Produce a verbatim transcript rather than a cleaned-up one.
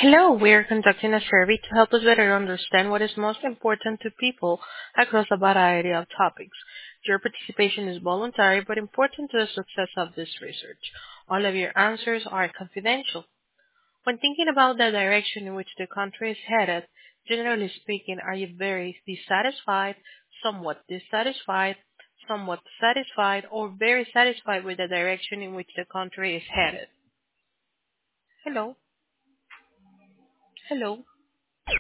Hello, we are conducting a survey to help us better understand what is most important to people across a variety of topics. Your participation is voluntary but important to the success of this research. All of your answers are confidential. When thinking about the direction in which the country is headed, generally speaking, are you very dissatisfied, somewhat dissatisfied, somewhat satisfied, or very satisfied with the direction in which the country is headed? Hello, hello.